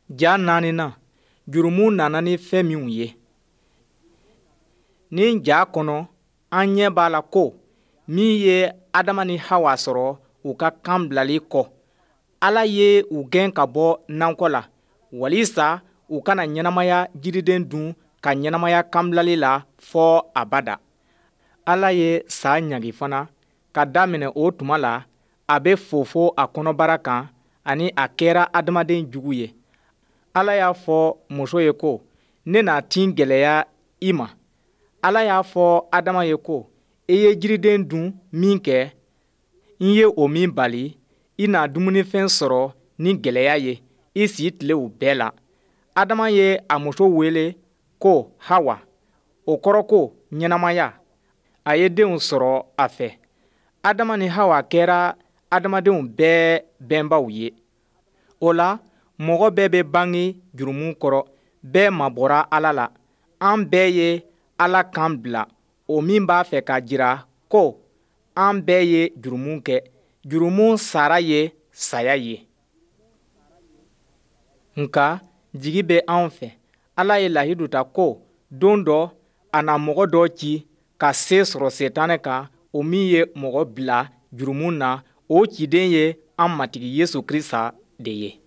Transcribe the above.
Ja 4nan, jurumu nana ni fɛn minw ye. Nin ja kɔnɔ, an ɲɛ b'a la ko min ye Adama ni Hawa sɔrɔ u ka kan bilali kɔ. Ala ye u gɛn ka bɔ nankɔ la, walisa u kana ɲɛnamaya jiriden dun ka ɲɛnamaya kanbilali la fɔ abada. Ala ye sa ɲagi fana, ka daminɛ o tuma la, a be fofo a kɔnɔbara kan, ani a kɛra adamaden jugu ye. Ala y'a fɔ muso ye ko, ne n'a tin gwɛlɛya i ma. Ala y'a fɔ Adama ye ko, i ye jiriden dun min kɛ, n ye o min bali, i n'a dumunifɛn sɔrɔ ni gwɛlɛya ye i si tilew bɛɛ la. Adama ye a muso wele ko Hawa, o kɔrɔ ko ɲɛnamaya. A ye denw sɔrɔ a fɛ. Adama ni Hawa kɛra adamadenw bɛɛ bɛnbaw ye. O la, mɔgɔ bɛɛ bɛ bange jurumu kɔrɔ, bɛɛ mabɔra Ala la. An bɛɛ ye Ala kan bila, o min b'a fɛ k'a jira ko an bɛɛ ye jurumu kɛ. Jurumu sara ye saya ye. Nka jigi bɛ an fɛ. Ala ye lahidu ta ko don dɔ a na mɔgɔ dɔ ci ka se sɔrɔ Setanɛ kan, o min ye mɔgɔ bila jurumu na, o ciden ye an matigi Yesu Kirisa de ye.